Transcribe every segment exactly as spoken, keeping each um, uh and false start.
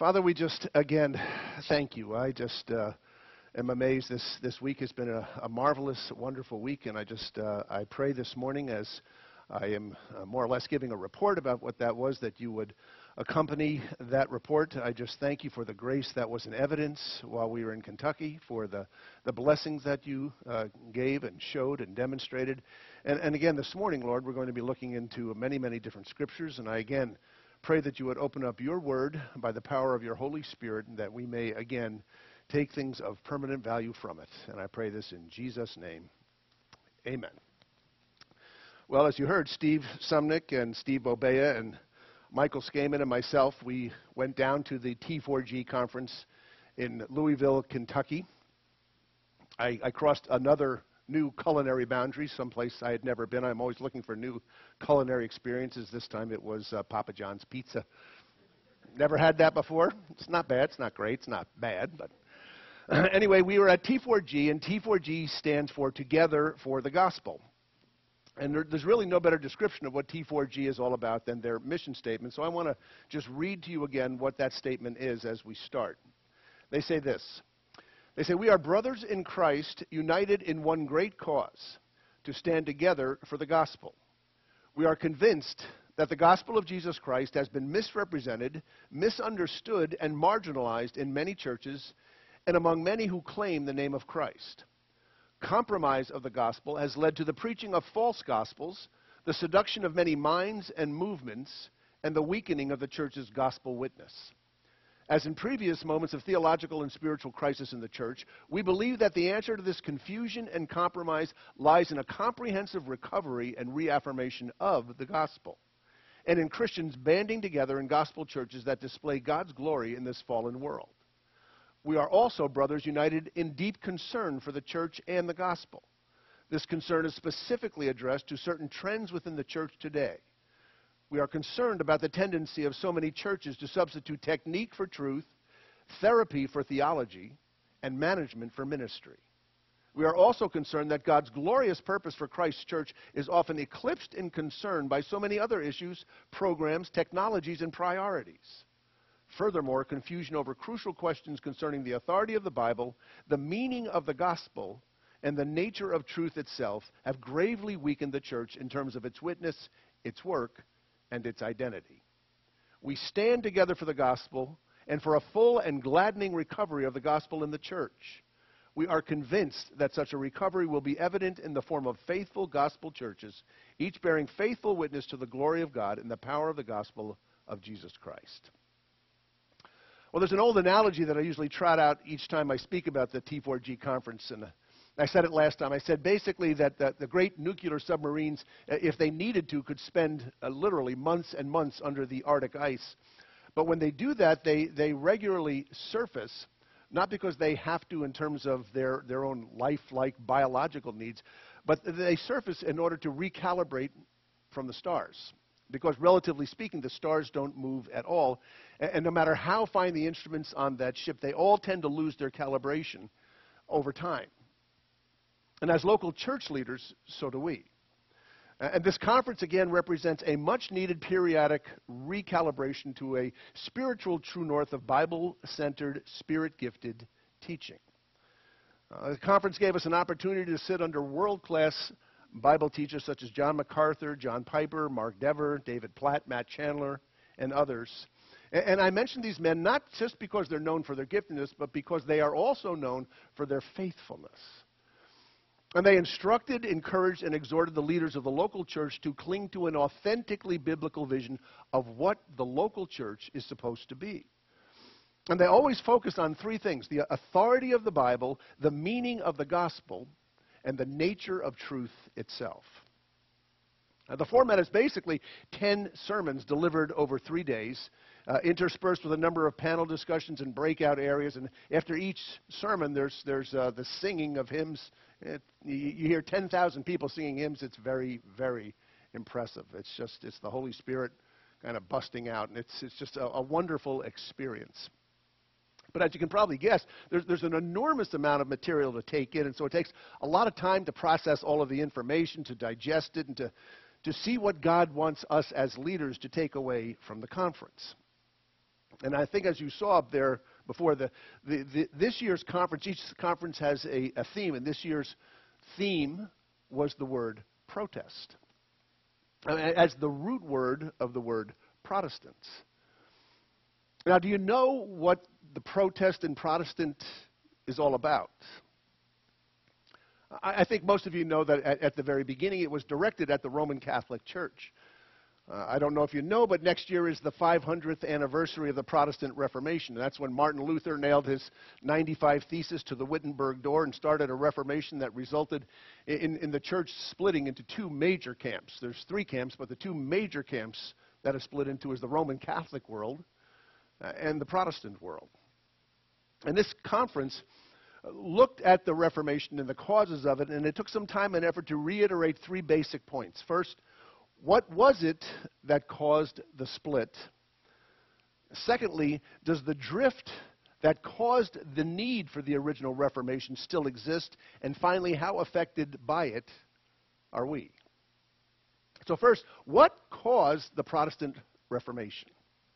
Father, we just, again, thank you. I just uh, am amazed. This this week has been a, a marvelous, wonderful week, and I just, uh, I pray this morning as I am uh, more or less giving a report about what that was, that you would accompany that report. I just thank you for the grace that was in evidence while we were in Kentucky, for the, the blessings that you uh, gave and showed and demonstrated. And, and again, this morning, Lord, we're going to be looking into many, many different scriptures, and I again pray that you would open up your word by the power of your Holy Spirit, and that we may, again, take things of permanent value from it. And I pray this in Jesus' name. Amen. Well, as you heard, Steve Sumnick and Steve Bobea and Michael Skaman and myself, we went down to the T four G conference in Louisville, Kentucky. I, I crossed another new culinary boundary, someplace I had never been. I'm always looking for new culinary experiences. This time it was uh, Papa John's Pizza. Never had that before. It's not bad. It's not great. It's not bad. But uh, anyway, we were at T four G, and T four G stands for Together for the Gospel. And there, there's really no better description of what T four G is all about than their mission statement. So I want to just read to you again what that statement is as we start. They say this. They say, "We are brothers in Christ, united in one great cause, to stand together for the gospel. We are convinced that the gospel of Jesus Christ has been misrepresented, misunderstood, and marginalized in many churches and among many who claim the name of Christ. Compromise of the gospel has led to the preaching of false gospels, the seduction of many minds and movements, and the weakening of the church's gospel witness. As in previous moments of theological and spiritual crisis in the church, we believe that the answer to this confusion and compromise lies in a comprehensive recovery and reaffirmation of the gospel, and in Christians banding together in gospel churches that display God's glory in this fallen world. We are also brothers united in deep concern for the church and the gospel. This concern is specifically addressed to certain trends within the church today. We are concerned about the tendency of so many churches to substitute technique for truth, therapy for theology, and management for ministry. We are also concerned that God's glorious purpose for Christ's church is often eclipsed in concern by so many other issues, programs, technologies, and priorities. Furthermore, confusion over crucial questions concerning the authority of the Bible, the meaning of the gospel, and the nature of truth itself have gravely weakened the church in terms of its witness, its work, and its identity. We stand together for the gospel and for a full and gladdening recovery of the gospel in the church. We are convinced that such a recovery will be evident in the form of faithful gospel churches, each bearing faithful witness to the glory of God and the power of the gospel of Jesus Christ." Well, there's an old analogy that I usually trot out each time I speak about the T four G conference, and I said it last time. I said basically that the, the great nuclear submarines, uh, if they needed to, could spend uh, literally months and months under the Arctic ice. But when they do that, they, they regularly surface, not because they have to in terms of their, their own lifelike biological needs, but they surface in order to recalibrate from the stars. Because relatively speaking, the stars don't move at all. And, and no matter how fine the instruments on that ship, they all tend to lose their calibration over time. And as local church leaders, so do we. And this conference, again, represents a much-needed periodic recalibration to a spiritual true north of Bible-centered, Spirit-gifted teaching. Uh, the conference gave us an opportunity to sit under world-class Bible teachers such as John MacArthur, John Piper, Mark Dever, David Platt, Matt Chandler, and others. And, and I mention these men not just because they're known for their giftedness, but because they are also known for their faithfulness. And they instructed, encouraged, and exhorted the leaders of the local church to cling to an authentically biblical vision of what the local church is supposed to be. And they always focused on three things: the authority of the Bible, the meaning of the gospel, and the nature of truth itself. Now, the format is basically ten sermons delivered over three days, uh, interspersed with a number of panel discussions and breakout areas. And after each sermon, there's, there's uh, the singing of hymns. It, you, you hear ten thousand people singing hymns. It's very, very impressive. It's just, it's the Holy Spirit kind of busting out, and it's, it's just a, a wonderful experience. But as you can probably guess, there's, there's an enormous amount of material to take in, and so it takes a lot of time to process all of the information, to digest it, and to, to see what God wants us as leaders to take away from the conference. And I think as you saw up there before, the, the, the, this year's conference, each conference has a, a theme, and this year's theme was the word protest, as the root word of the word Protestants. Now, do you know what the protest in Protestant is all about? I, I think most of you know that at, at the very beginning it was directed at the Roman Catholic Church. Uh, I don't know if you know, but next year is the five hundredth anniversary of the Protestant Reformation. That's when Martin Luther nailed his ninety-five Theses to the Wittenberg door and started a Reformation that resulted in, in the church splitting into two major camps. There's three camps, but the two major camps that are split into is the Roman Catholic world uh, and the Protestant world. And this conference looked at the Reformation and the causes of it, and it took some time and effort to reiterate three basic points. First, what was it that caused the split? Secondly, does the drift that caused the need for the original Reformation still exist? And finally, how affected by it are we? So first, what caused the Protestant Reformation?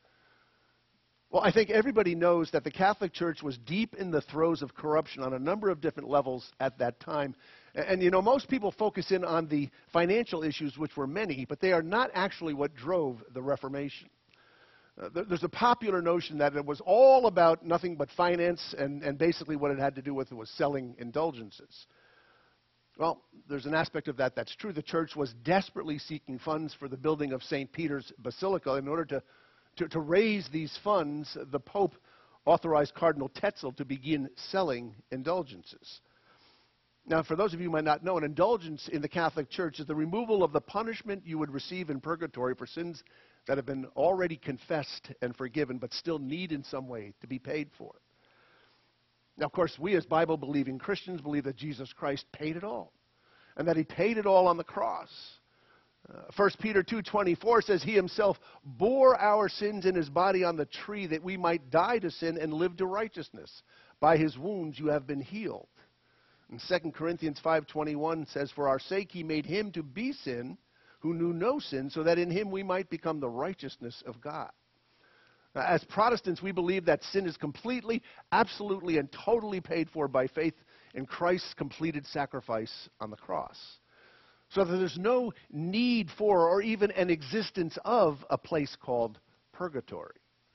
Well, I think everybody knows that the Catholic Church was deep in the throes of corruption on a number of different levels at that time. And, and, you know, most people focus in on the financial issues, which were many, but they are not actually what drove the Reformation. Uh, there, there's a popular notion that it was all about nothing but finance, and, and basically what it had to do with was selling indulgences. Well, there's an aspect of that that's true. The church was desperately seeking funds for the building of Saint Peter's Basilica. In order to To, to raise these funds, the Pope authorized Cardinal Tetzel to begin selling indulgences. Now, for those of you who might not know, an indulgence in the Catholic Church is the removal of the punishment you would receive in purgatory for sins that have been already confessed and forgiven, but still need in some way to be paid for. Now, of course, we as Bible-believing Christians believe that Jesus Christ paid it all, and that he paid it all on the cross. Uh, First Peter two twenty-four says he himself bore our sins in his body on the tree that we might die to sin and live to righteousness. By his wounds you have been healed. And Second Corinthians five twenty-one says, for our sake he made him to be sin who knew no sin, so that in him we might become the righteousness of God. Now, as Protestants, we believe that sin is completely, absolutely, and totally paid for by faith in Christ's completed sacrifice on the cross. So that there's no need for or even an existence of a place called purgatory.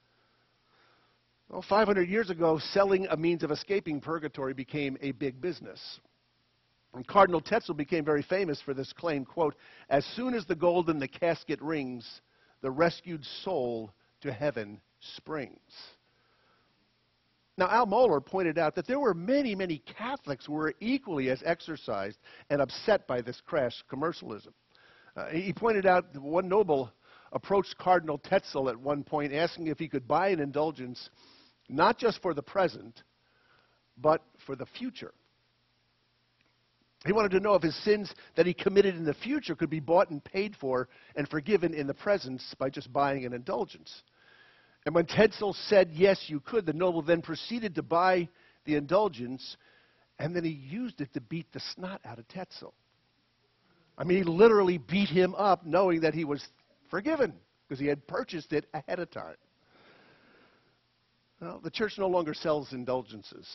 Well, five hundred years ago, selling a means of escaping purgatory became a big business. And Cardinal Tetzel became very famous for this claim, quote, as soon as the gold in the casket rings, the rescued soul to heaven springs. Now, Al Mohler pointed out that there were many, many Catholics who were equally as exercised and upset by this crass commercialism. Uh, he pointed out that one noble approached Cardinal Tetzel at one point asking if he could buy an indulgence not just for the present, but for the future. He wanted to know if his sins that he committed in the future could be bought and paid for and forgiven in the present by just buying an indulgence. And when Tetzel said, yes, you could, the noble then proceeded to buy the indulgence, and then he used it to beat the snot out of Tetzel. I mean, he literally beat him up knowing that he was forgiven because he had purchased it ahead of time. Well, the church no longer sells indulgences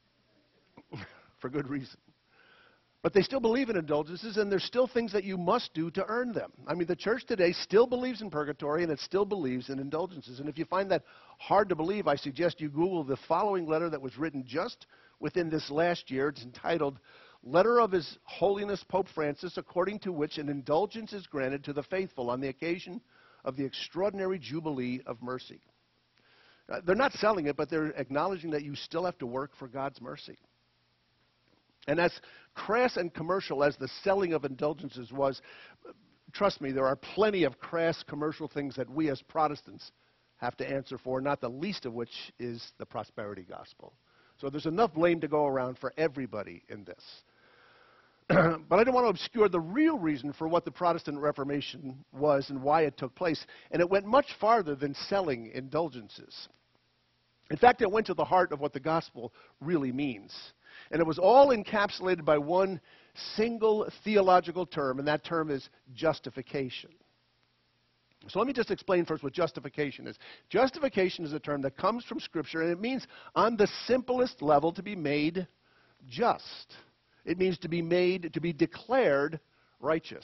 for good reason. But they still believe in indulgences, and there's still things that you must do to earn them. I mean, the church today still believes in purgatory, and it still believes in indulgences. And if you find that hard to believe, I suggest you Google the following letter that was written just within this last year. It's entitled, Letter of His Holiness Pope Francis, according to which an indulgence is granted to the faithful on the occasion of the extraordinary Jubilee of Mercy. Uh, they're not selling it, but they're acknowledging that you still have to work for God's mercy. And as crass and commercial as the selling of indulgences was, trust me, there are plenty of crass commercial things that we as Protestants have to answer for, not the least of which is the prosperity gospel. So there's enough blame to go around for everybody in this. But I don't want to obscure the real reason for what the Protestant Reformation was and why it took place. And it went much farther than selling indulgences. In fact, it went to the heart of what the gospel really means. And it was all encapsulated by one single theological term, and that term is justification. So let me just explain first what justification is. Justification is a term that comes from Scripture, and it means on the simplest level to be made just. It means to be made, to be declared righteous.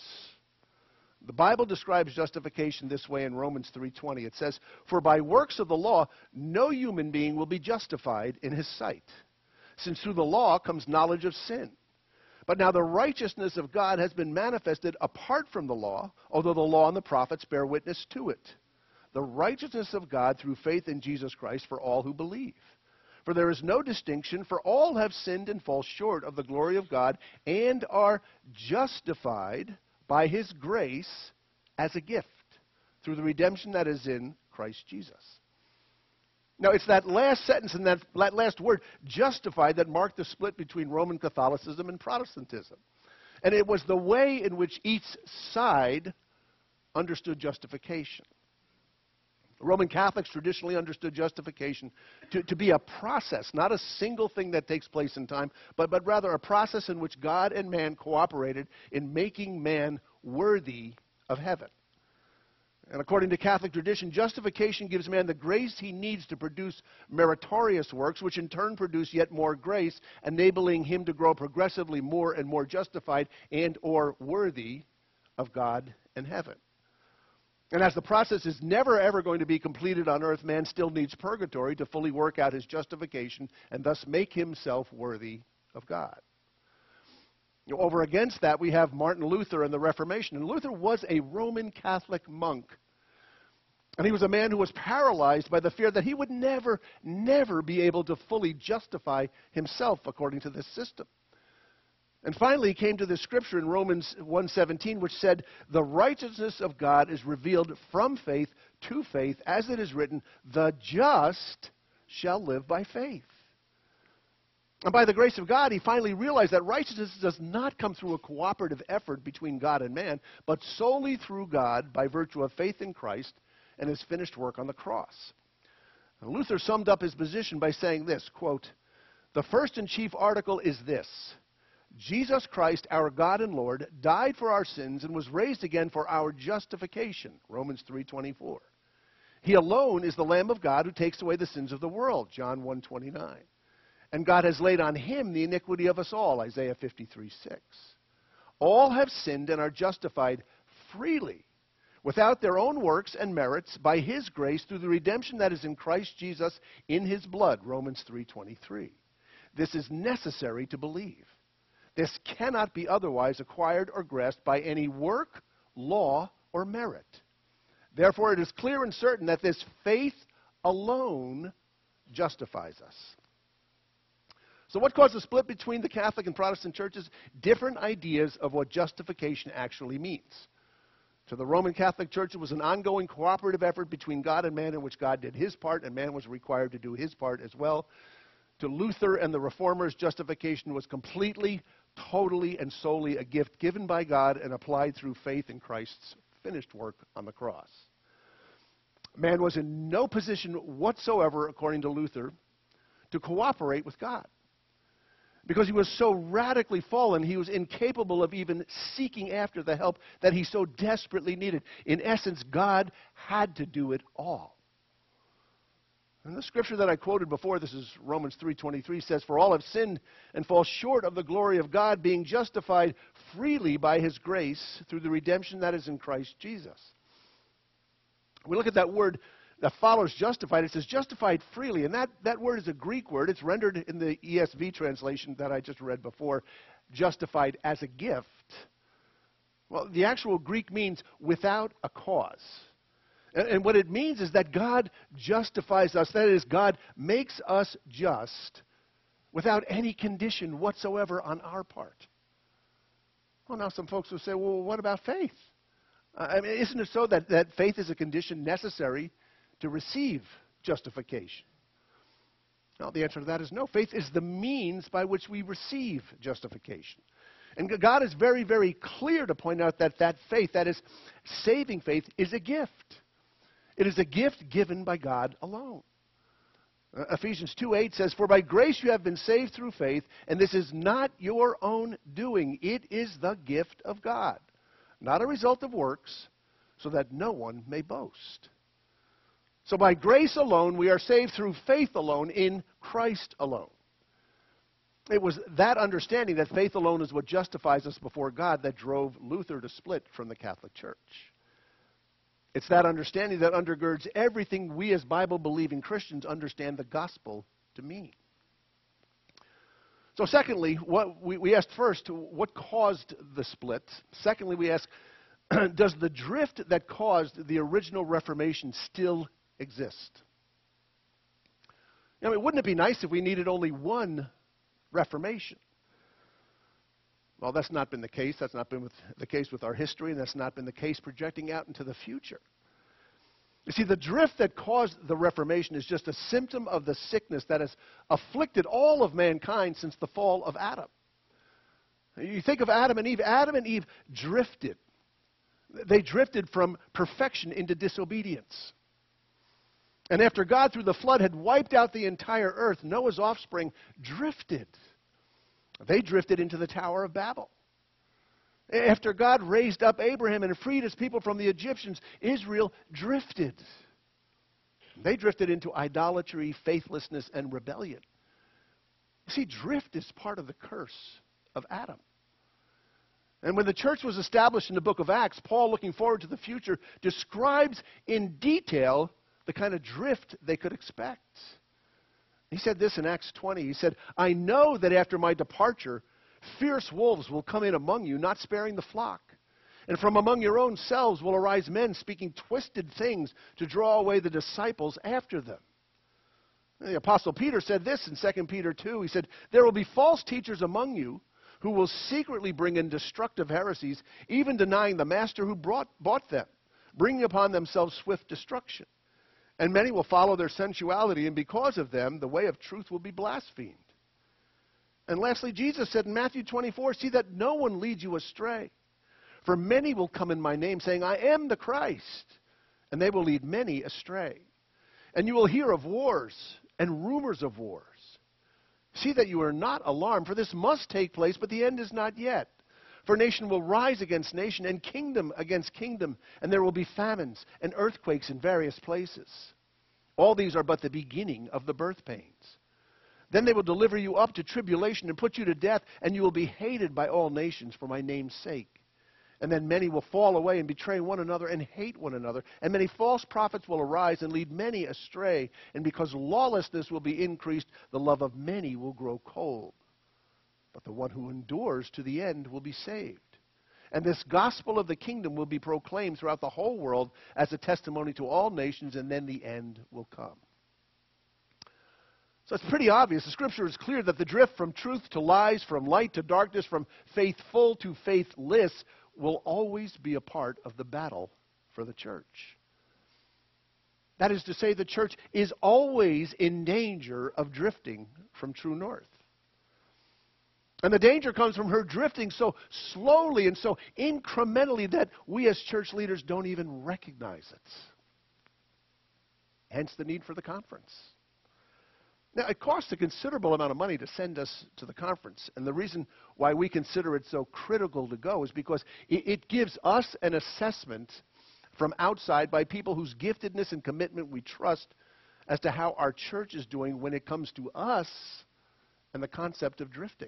The Bible describes justification this way in Romans three twenty. It says, "For by works of the law, no human being will be justified in his sight, since through the law comes knowledge of sin. But now the righteousness of God has been manifested apart from the law, although the law and the prophets bear witness to it. The righteousness of God through faith in Jesus Christ for all who believe. For there is no distinction, for all have sinned and fall short of the glory of God, and are justified by his grace as a gift, through the redemption that is in Christ Jesus." Now, it's that last sentence and that, that last word, justified, that marked the split between Roman Catholicism and Protestantism. And it was the way in which each side understood justification. Roman Catholics traditionally understood justification to, to be a process, not a single thing that takes place in time, but, but rather a process in which God and man cooperated in making man worthy of heaven. And according to Catholic tradition, justification gives man the grace he needs to produce meritorious works, which in turn produce yet more grace, enabling him to grow progressively more and more justified and or worthy of God and heaven. And as the process is never ever going to be completed on earth, man still needs purgatory to fully work out his justification and thus make himself worthy of God. You know, over against that, we have Martin Luther and the Reformation. And Luther was a Roman Catholic monk. And he was a man who was paralyzed by the fear that he would never, never be able to fully justify himself according to this system. And finally, he came to this scripture in Romans one seventeen, which said, "The righteousness of God is revealed from faith to faith, as it is written, the just shall live by faith." And by the grace of God, he finally realized that righteousness does not come through a cooperative effort between God and man, but solely through God by virtue of faith in Christ and his finished work on the cross. And Luther summed up his position by saying this, quote, "The first and chief article is this: Jesus Christ, our God and Lord, died for our sins and was raised again for our justification." Romans three twenty-four. "He alone is the Lamb of God who takes away the sins of the world." John one twenty-nine. "And God has laid on him the iniquity of us all." Isaiah fifty-three six. "All have sinned and are justified freely, without their own works and merits, by his grace through the redemption that is in Christ Jesus in his blood." Romans three twenty-three. This is necessary to believe. This cannot be otherwise acquired or grasped by any work, law, or merit. Therefore, it is clear and certain that this faith alone justifies us. So what caused the split between the Catholic and Protestant churches? Different ideas of what justification actually means. To the Roman Catholic Church, it was an ongoing cooperative effort between God and man in which God did his part and man was required to do his part as well. To Luther and the Reformers, justification was completely, totally, and solely a gift given by God and applied through faith in Christ's finished work on the cross. Man was in no position whatsoever, according to Luther, to cooperate with God. Because he was so radically fallen, he was incapable of even seeking after the help that he so desperately needed. In essence, God had to do it all. And the scripture that I quoted before, this is Romans three twenty-three, says, "For all have sinned and fall short of the glory of God, being justified freely by his grace through the redemption that is in Christ Jesus." We look at that word that follows justified. It says justified freely, and that, that word is a Greek word. It's rendered in the E S V translation that I just read before, justified as a gift. Well, the actual Greek means without a cause. And, and what it means is that God justifies us. That is, God makes us just without any condition whatsoever on our part. Well, now some folks will say, well, what about faith? Uh, I mean, isn't it so that, that faith is a condition necessary to receive justification? Well, the answer to that is no. Faith is the means by which we receive justification. And God is very, very clear to point out that that faith, that is, saving faith, is a gift. It is a gift given by God alone. Uh, Ephesians two eight says, "For by grace you have been saved through faith, and this is not your own doing. It is the gift of God, not a result of works, so that no one may boast. So by grace alone, we are saved through faith alone, in Christ alone. It was that understanding that faith alone is what justifies us before God that drove Luther to split from the Catholic Church. It's that understanding that undergirds everything we as Bible-believing Christians understand the gospel to mean. So secondly, what we, we asked first, what caused the split? Secondly, we asked, does the drift that caused the original Reformation still exist? I mean, wouldn't it be nice if we needed only one Reformation? Well, that's not been the case. That's not been with the case with our history, and that's not been the case projecting out into the future. You see, the drift that caused the Reformation is just a symptom of the sickness that has afflicted all of mankind since the fall of Adam. You think of Adam and Eve. Adam and Eve drifted. They drifted from perfection into disobedience. And after God, through the flood, had wiped out the entire earth, Noah's offspring drifted. They drifted into the Tower of Babel. After God raised up Abraham and freed his people from the Egyptians, Israel drifted. They drifted into idolatry, faithlessness, and rebellion. You see, drift is part of the curse of Adam. And when the church was established in the book of Acts, Paul, looking forward to the future, describes in detail the kind of drift they could expect. He said this in Acts twenty. He said, I know that after my departure, fierce wolves will come in among you, not sparing the flock. And from among your own selves will arise men speaking twisted things to draw away the disciples after them. And the Apostle Peter said this in Second Peter two. He said, there will be false teachers among you who will secretly bring in destructive heresies, even denying the master who brought, bought them, bringing upon themselves swift destruction. And many will follow their sensuality, and because of them, the way of truth will be blasphemed. And lastly, Jesus said in Matthew twenty-four, see that no one leads you astray. For many will come in my name, saying, I am the Christ, and they will lead many astray. And you will hear of wars and rumors of wars. See that you are not alarmed, for this must take place, but the end is not yet. For nation will rise against nation, and kingdom against kingdom, and there will be famines and earthquakes in various places. All these are but the beginning of the birth pains. Then they will deliver you up to tribulation and put you to death, and you will be hated by all nations for my name's sake. And then many will fall away and betray one another and hate one another. And many false prophets will arise and lead many astray. And because lawlessness will be increased, the love of many will grow cold. But the one who endures to the end will be saved. And this gospel of the kingdom will be proclaimed throughout the whole world as a testimony to all nations, and then the end will come. So it's pretty obvious. The Scripture is clear that the drift from truth to lies, from light to darkness, from faithful to faithless will always be a part of the battle for the church. That is to say, the church is always in danger of drifting from true north. And the danger comes from her drifting so slowly and so incrementally that we as church leaders don't even recognize it. Hence the need for the conference. Now, it costs a considerable amount of money to send us to the conference. And the reason why we consider it so critical to go is because it, it gives us an assessment from outside by people whose giftedness and commitment we trust as to how our church is doing when it comes to us and the concept of drifting.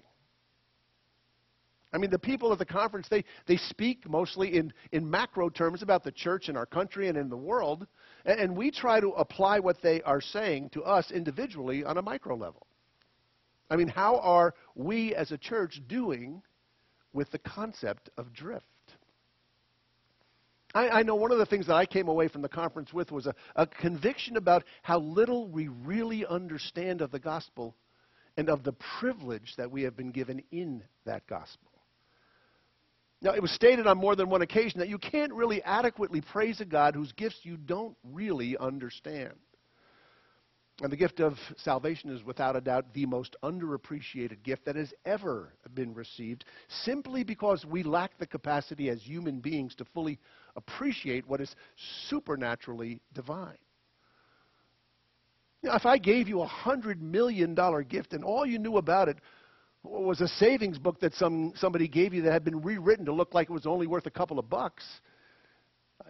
I mean, the people at the conference, they, they speak mostly in, in macro terms about the church in our country and in the world, and, and we try to apply what they are saying to us individually on a micro level. I mean, how are we as a church doing with the concept of drift? I, I know one of the things that I came away from the conference with was a, a conviction about how little we really understand of the gospel and of the privilege that we have been given in that gospel. Now, it was stated on more than one occasion that you can't really adequately praise a God whose gifts you don't really understand. And the gift of salvation is without a doubt the most underappreciated gift that has ever been received, simply because we lack the capacity as human beings to fully appreciate what is supernaturally divine. You know, if I gave you a hundred million dollar gift and all you knew about it was a savings book that some somebody gave you that had been rewritten to look like it was only worth a couple of bucks,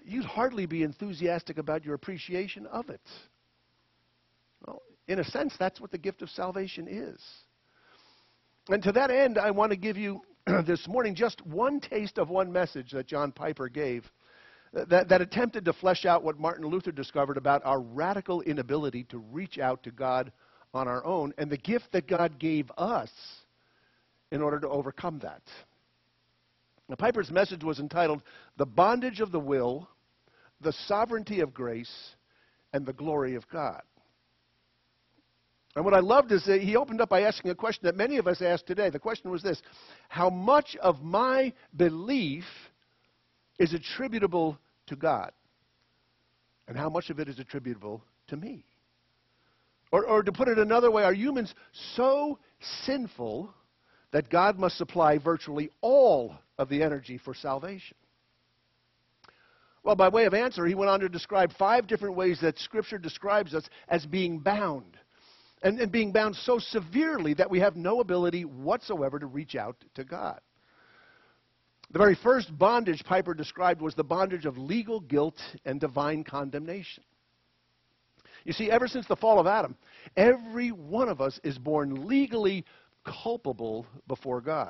you'd hardly be enthusiastic about your appreciation of it. Well, in a sense, that's what the gift of salvation is. And to that end, I want to give you this morning just one taste of one message that John Piper gave that, that attempted to flesh out what Martin Luther discovered about our radical inability to reach out to God on our own and the gift that God gave us in order to overcome that. Now, Piper's message was entitled, "The Bondage of the Will, the Sovereignty of Grace, and the Glory of God." And what I loved is that he opened up by asking a question that many of us ask today. The question was this: how much of my belief is attributable to God? And how much of it is attributable to me? Or, or to put it another way, are humans so sinful that God must supply virtually all of the energy for salvation? Well, by way of answer, he went on to describe five different ways that Scripture describes us as being bound. And, and being bound so severely that we have no ability whatsoever to reach out to God. The very first bondage Piper described was the bondage of legal guilt and divine condemnation. You see, ever since the fall of Adam, every one of us is born legally culpable before God.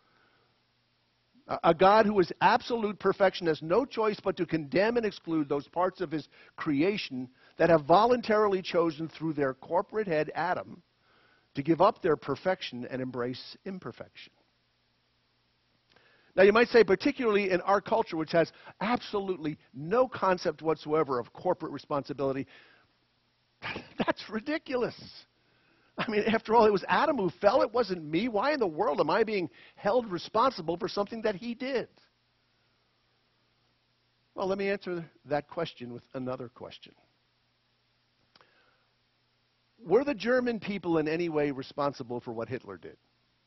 A God who is absolute perfection has no choice but to condemn and exclude those parts of his creation that have voluntarily chosen through their corporate head, Adam, to give up their perfection and embrace imperfection. Now, you might say, particularly in our culture, which has absolutely no concept whatsoever of corporate responsibility, that's ridiculous. I mean, after all, it was Adam who fell. It wasn't me. Why in the world am I being held responsible for something that he did? Well, let me answer that question with another question. Were the German people in any way responsible for what Hitler did?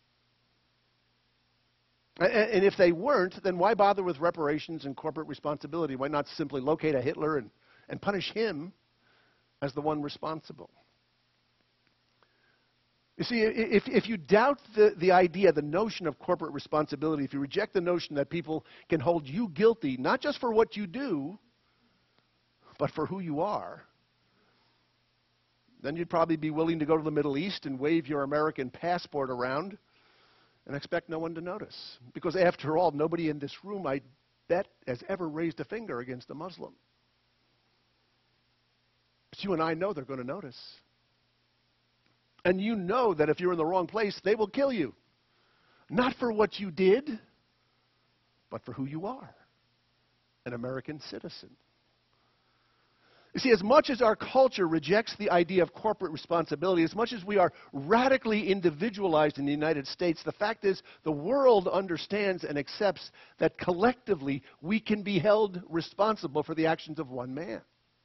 And if they weren't, then why bother with reparations and corporate responsibility? Why not simply locate a Hitler and, and punish him as the one responsible? You see, if, if you doubt the, the idea, the notion of corporate responsibility, if you reject the notion that people can hold you guilty, not just for what you do, but for who you are, then you'd probably be willing to go to the Middle East and wave your American passport around and expect no one to notice. Because after all, nobody in this room, I bet, has ever raised a finger against a Muslim. But you and I know they're going to notice. And you know that if you're in the wrong place, they will kill you. Not for what you did, but for who you are, an American citizen. You see, as much as our culture rejects the idea of corporate responsibility, as much as we are radically individualized in the United States, the fact is the world understands and accepts that collectively we can be held responsible for the actions of one man.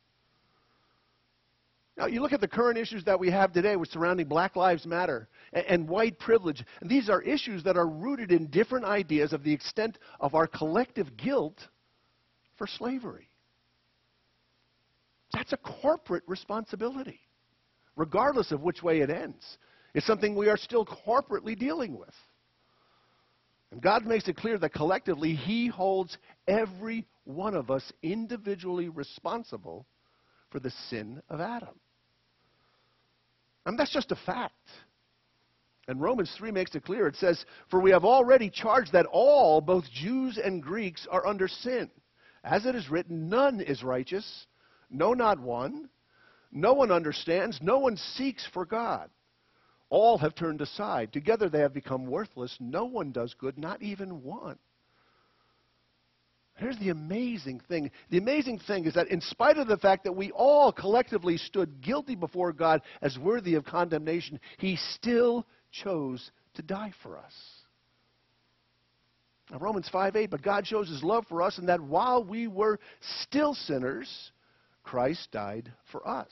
Now, you look at the current issues that we have today with surrounding Black Lives Matter and, and white privilege. And these are issues that are rooted in different ideas of the extent of our collective guilt for slavery. That's a corporate responsibility, regardless of which way it ends. It's something we are still corporately dealing with. And God makes it clear that collectively He holds every one of us individually responsible for the sin of Adam. And that's just a fact. And Romans three makes it clear. It says, "For we have already charged that all, both Jews and Greeks, are under sin. As it is written, none is righteous, no, not one. No one understands, no one seeks for God. All have turned aside. Together they have become worthless. No one does good, not even one." Here's the amazing thing. The amazing thing is that in spite of the fact that we all collectively stood guilty before God as worthy of condemnation, He still chose to die for us. Now, Romans five eight, "But God shows His love for us in that while we were still sinners, Christ died for us."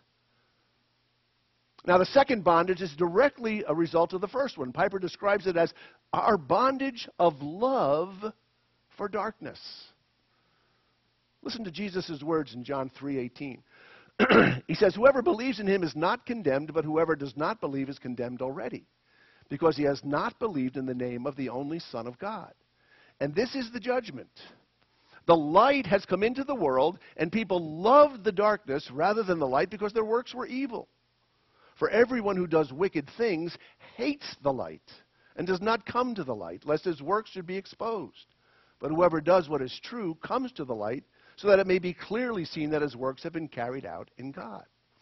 Now, the second bondage is directly a result of the first one. Piper describes it as our bondage of love for darkness. Listen to Jesus' words in John three eighteen. He says, "Whoever believes in Him is not condemned, but whoever does not believe is condemned already, because he has not believed in the name of the only Son of God. And this is the judgment. The light has come into the world, and people loved the darkness rather than the light because their works were evil. For everyone who does wicked things hates the light and does not come to the light, lest his works should be exposed. But whoever does what is true comes to the light, so that it may be clearly seen that his works have been carried out in God.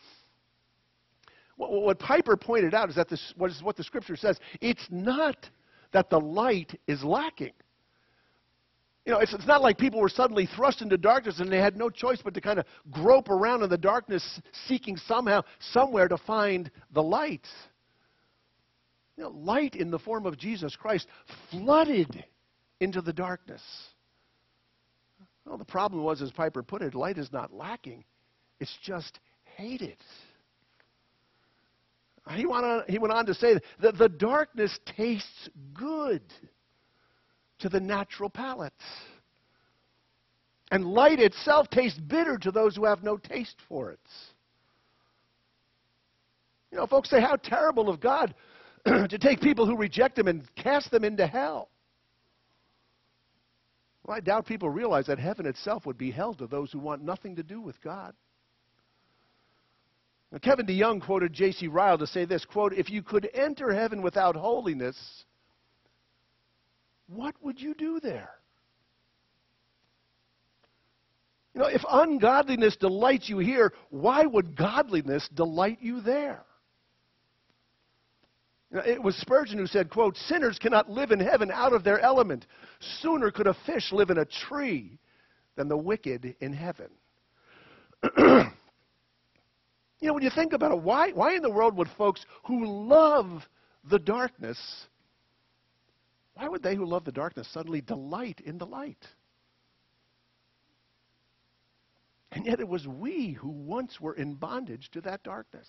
What, what Piper pointed out is that this, what, is what the Scripture says. It's not that the light is lacking. You know, it's, it's not like people were suddenly thrust into darkness and they had no choice but to kind of grope around in the darkness, seeking somehow, somewhere to find the light. You know, light in the form of Jesus Christ flooded into the darkness. Well, the problem was, as Piper put it, light is not lacking. It's just hated. He went on, he went on to say that the darkness tastes good to the natural palate. And light itself tastes bitter to those who have no taste for it. You know, folks say, how terrible of God to take people who reject Him and cast them into hell. Well, I doubt people realize that heaven itself would be hell to those who want nothing to do with God. Now, Kevin DeYoung quoted J C Ryle to say this, quote, "If you could enter heaven without holiness, what would you do there?" You know, if ungodliness delights you here, why would godliness delight you there? You know, it was Spurgeon who said, quote, "Sinners cannot live in heaven out of their element. Sooner could a fish live in a tree than the wicked in heaven." You know, when you think about it, why, why in the world would folks who love the darkness, why would they who love the darkness suddenly delight in the light? And yet it was we who once were in bondage to that darkness,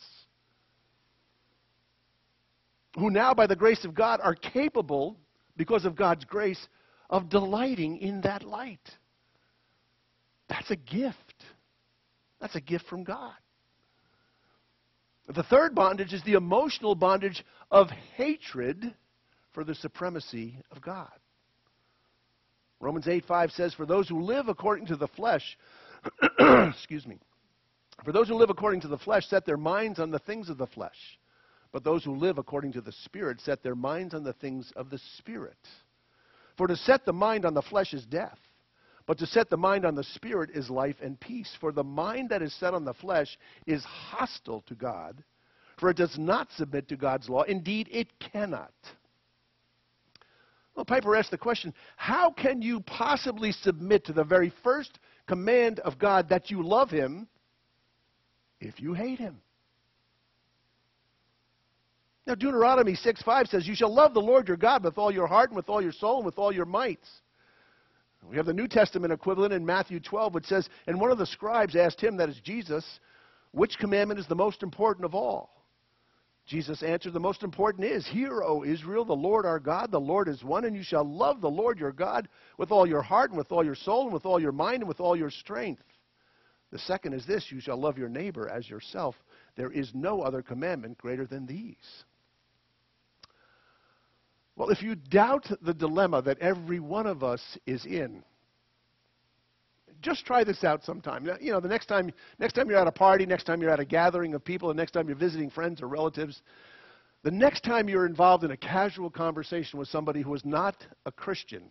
who now, by the grace of God, are capable, because of God's grace, of delighting in that light. That's a gift. That's a gift from God. The third bondage is the emotional bondage of hatred for the supremacy of God. Romans eight five says, "For those who live according to the flesh," excuse me, "for those who live according to the flesh set their minds on the things of the flesh. But those who live according to the Spirit set their minds on the things of the Spirit. For to set the mind on the flesh is death, but to set the mind on the Spirit is life and peace. For the mind that is set on the flesh is hostile to God, for it does not submit to God's law. Indeed, it cannot." Well, Piper asked the question, how can you possibly submit to the very first command of God, that you love Him, if you hate Him? Now, Deuteronomy six five says, "You shall love the Lord your God with all your heart and with all your soul and with all your might." We have the New Testament equivalent in Matthew twelve, which says, "And one of the scribes asked him," that is Jesus, "which commandment is the most important of all?" Jesus answered, "The most important is, 'Hear, O Israel, the Lord our God, the Lord is one, and you shall love the Lord your God with all your heart and with all your soul and with all your mind and with all your strength. The second is this, you shall love your neighbor as yourself. There is no other commandment greater than these.'" Well, if you doubt the dilemma that every one of us is in, just try this out sometime. You know, the next time, next time you're at a party, next time you're at a gathering of people, the next time you're visiting friends or relatives, the next time you're involved in a casual conversation with somebody who is not a Christian,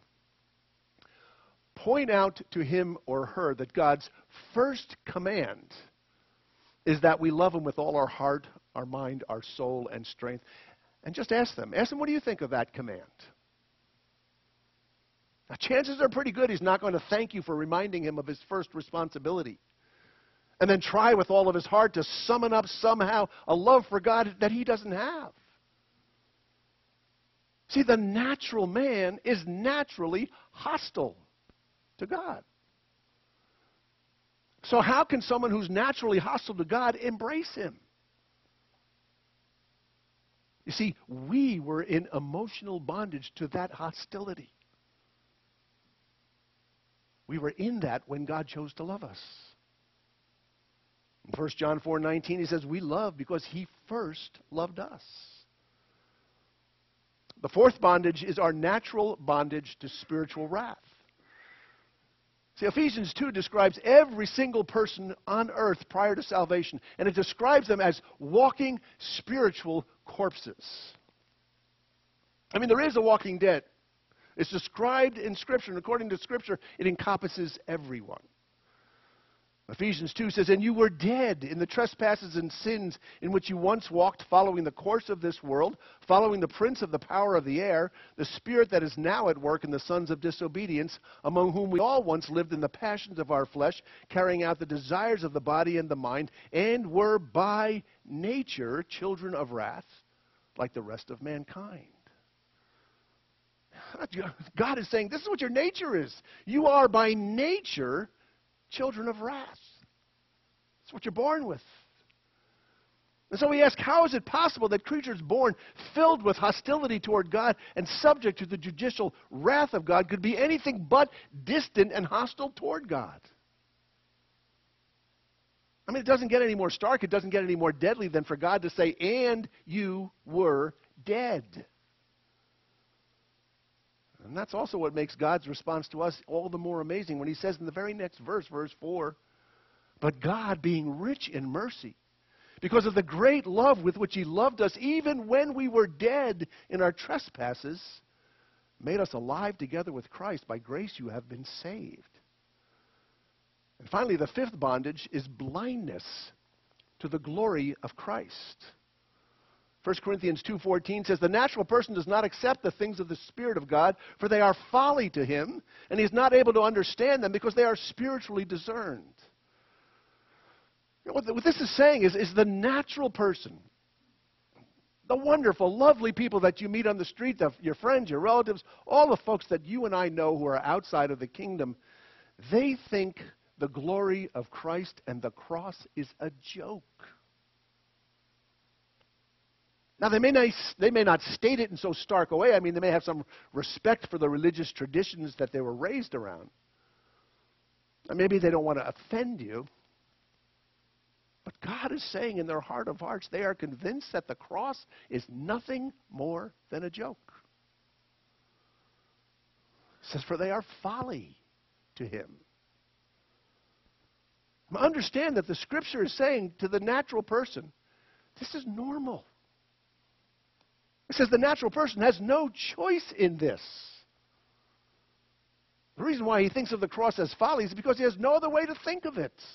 point out to him or her that God's first command is that we love Him with all our heart, our mind, our soul, and strength. And just ask them. Ask them, what do you think of that command? Now, chances are pretty good he's not going to thank you for reminding him of his first responsibility. And then try with all of his heart to summon up somehow a love for God that he doesn't have. See, the natural man is naturally hostile to God. So how can someone who's naturally hostile to God embrace Him? You see, we were in emotional bondage to that hostility. We were in that when God chose to love us. In First John four nineteen, he says, "We love because He first loved us." The fourth bondage is our natural bondage to spiritual wrath. See, Ephesians two describes every single person on earth prior to salvation, and it describes them as walking spiritual corpses. I mean, there is a walking dead. It's described in Scripture, and according to Scripture, it encompasses everyone. Ephesians two says, "And you were dead in the trespasses and sins in which you once walked, following the course of this world, following the prince of the power of the air, the spirit that is now at work in the sons of disobedience, among whom we all once lived in the passions of our flesh, carrying out the desires of the body and the mind, and were by nature children of wrath, like the rest of mankind." God is saying, this is what your nature is. You are by nature children of wrath. That's what you're born with. And so we ask, how is it possible that creatures born filled with hostility toward God and subject to the judicial wrath of God could be anything but distant and hostile toward God? I mean, it doesn't get any more stark, it doesn't get any more deadly than for God to say, "And you were dead." And that's also what makes God's response to us all the more amazing when he says in the very next verse, verse four, "But God, being rich in mercy, because of the great love with which he loved us, even when we were dead in our trespasses, made us alive together with Christ. By grace you have been saved." And finally, the fifth bondage is blindness to the glory of Christ. First Corinthians two fourteen says, "The natural person does not accept the things of the Spirit of God, for they are folly to him, and he is not able to understand them because they are spiritually discerned." You know, what, the, what this is saying is, is the natural person, the wonderful, lovely people that you meet on the street, the, your friends, your relatives, all the folks that you and I know who are outside of the kingdom, they think the glory of Christ and the cross is a joke. Now, they may, not, they may not state it in so stark a way. I mean, they may have some respect for the religious traditions that they were raised around. And maybe they don't want to offend you. But God is saying in their heart of hearts, they are convinced that the cross is nothing more than a joke. It says, "For they are folly to him." Now, understand that the Scripture is saying to the natural person, this is normal. It says the natural person has no choice in this. The reason why he thinks of the cross as folly is because he has no other way to think of it.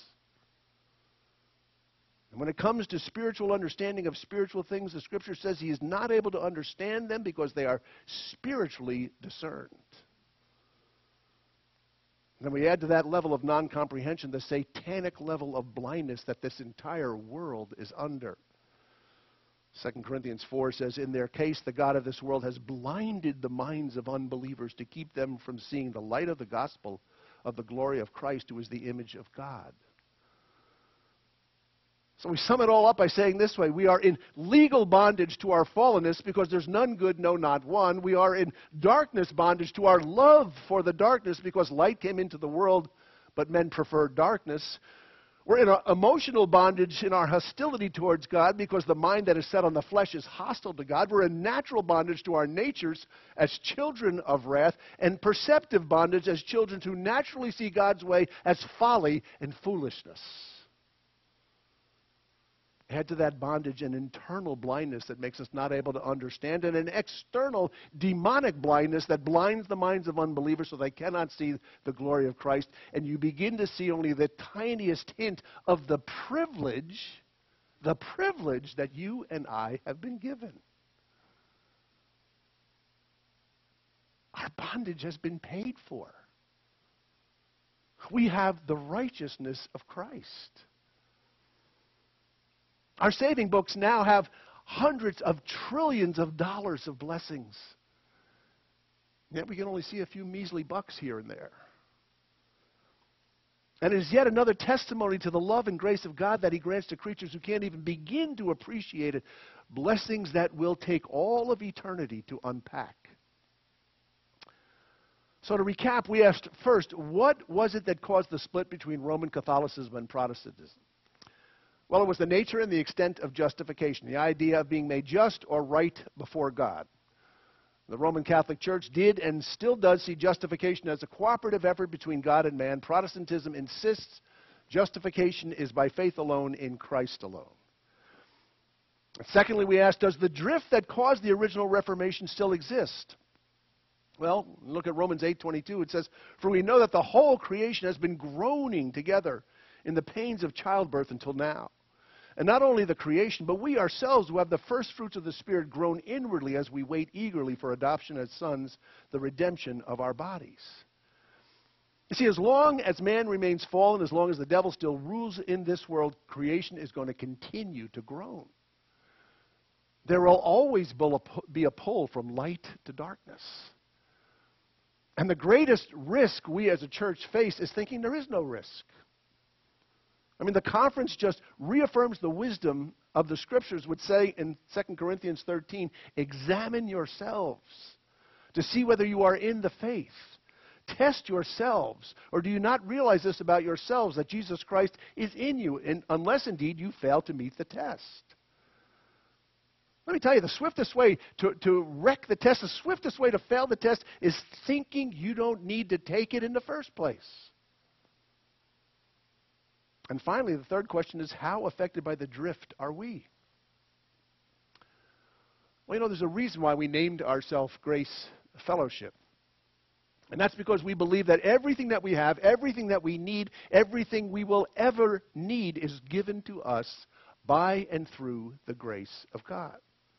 And when it comes to spiritual understanding of spiritual things, the Scripture says he is not able to understand them because they are spiritually discerned. And then we add to that level of non-comprehension the satanic level of blindness that this entire world is under. Second Corinthians four says, "In their case, the God of this world has blinded the minds of unbelievers to keep them from seeing the light of the gospel of the glory of Christ, who is the image of God." So we sum it all up by saying this way: we are in legal bondage to our fallenness because there's none good, no, not one. We are in darkness bondage to our love for the darkness because light came into the world, but men preferred darkness. We're in an emotional bondage in our hostility towards God because the mind that is set on the flesh is hostile to God. We're in natural bondage to our natures as children of wrath, and perceptive bondage as children who naturally see God's way as folly and foolishness. Add to that bondage an internal blindness that makes us not able to understand, and an external demonic blindness that blinds the minds of unbelievers so they cannot see the glory of Christ. And you begin to see only the tiniest hint of the privilege, the privilege that you and I have been given. Our bondage has been paid for. We have the righteousness of Christ. Our saving books now have hundreds of trillions of dollars of blessings. Yet we can only see a few measly bucks here and there. And it is yet another testimony to the love and grace of God that he grants to creatures who can't even begin to appreciate it. Blessings that will take all of eternity to unpack. So to recap, we asked first, what was it that caused the split between Roman Catholicism and Protestantism? Well, it was the nature and the extent of justification, the idea of being made just or right before God. The Roman Catholic Church did and still does see justification as a cooperative effort between God and man. Protestantism insists justification is by faith alone in Christ alone. Secondly, we ask, does the drift that caused the original Reformation still exist? Well, look at Romans eight twenty-two. It says, "For we know that the whole creation has been groaning together in the pains of childbirth until now. And not only the creation, but we ourselves who have the first fruits of the Spirit groan inwardly as we wait eagerly for adoption as sons, the redemption of our bodies." You see, as long as man remains fallen, as long as the devil still rules in this world, creation is going to continue to groan. There will always be a pull from light to darkness. And the greatest risk we as a church face is thinking there is no risk. I mean, the conference just reaffirms the wisdom of the Scriptures, which say in Second Corinthians thirteen, "Examine yourselves to see whether you are in the faith. Test yourselves, or do you not realize this about yourselves, that Jesus Christ is in you, and unless indeed you fail to meet the test." Let me tell you, the swiftest way to, to wreck the test, the swiftest way to fail the test is thinking you don't need to take it in the first place. And finally, the third question is, how affected by the drift are we? Well, you know, there's a reason why we named ourselves Grace Fellowship. And that's because we believe that everything that we have, everything that we need, everything we will ever need is given to us by and through the grace of God.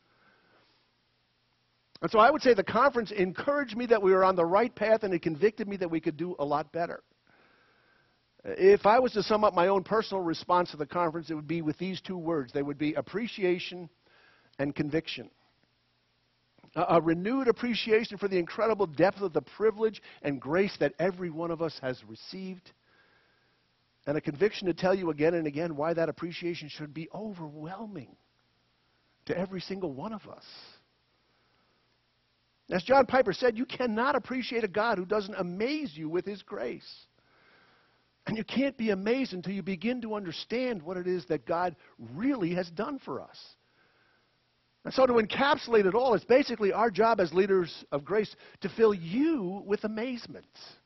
And so I would say the conference encouraged me that we were on the right path, and it convicted me that we could do a lot better. If I was to sum up my own personal response to the conference, it would be with these two words. They would be appreciation and conviction. A, a renewed appreciation for the incredible depth of the privilege and grace that every one of us has received. And a conviction to tell you again and again why that appreciation should be overwhelming to every single one of us. As John Piper said, you cannot appreciate a God who doesn't amaze you with His grace. And you can't be amazed until you begin to understand what it is that God really has done for us. And so to encapsulate it all, it's basically our job as leaders of grace to fill you with amazement.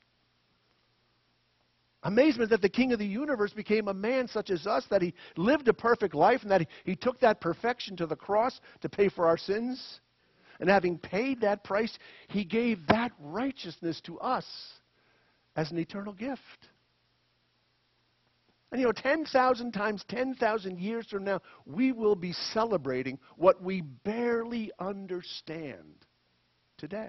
Amazement that the King of the universe became a man such as us, that He lived a perfect life, and that He, he took that perfection to the cross to pay for our sins. And having paid that price, He gave that righteousness to us as an eternal gift. And you know, ten thousand times ten thousand years from now, we will be celebrating what we barely understand today.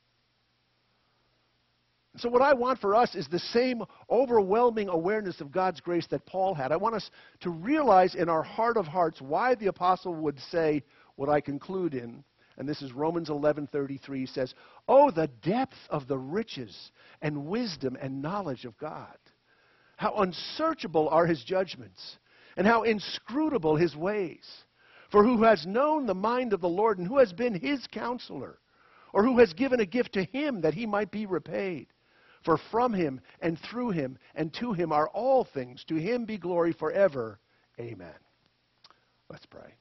So what I want for us is the same overwhelming awareness of God's grace that Paul had. I want us to realize in our heart of hearts why the apostle would say what I conclude in. And this is Romans eleven thirty-three. He says, "Oh, the depth of the riches and wisdom and knowledge of God. How unsearchable are His judgments, and how inscrutable His ways. For who has known the mind of the Lord, and who has been His counselor? Or who has given a gift to Him that He might be repaid? For from Him, and through Him, and to Him are all things. To Him be glory forever. Amen." Let's pray.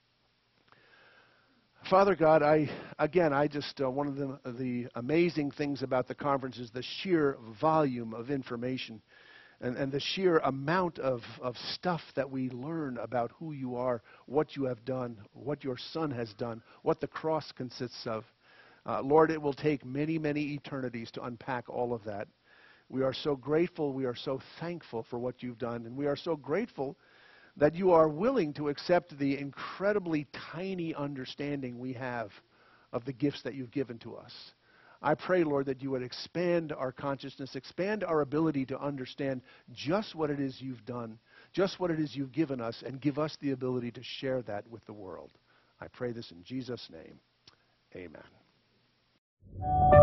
Father God, I again, I just, uh, one of the, the amazing things about the conference is the sheer volume of information. And, and the sheer amount of, of stuff that we learn about who You are, what You have done, what Your Son has done, what the cross consists of. Uh, Lord, it will take many, many eternities to unpack all of that. We are so grateful, we are so thankful for what You've done, and we are so grateful that You are willing to accept the incredibly tiny understanding we have of the gifts that You've given to us. I pray, Lord, that You would expand our consciousness, expand our ability to understand just what it is You've done, just what it is You've given us, and give us the ability to share that with the world. I pray this in Jesus' name. Amen.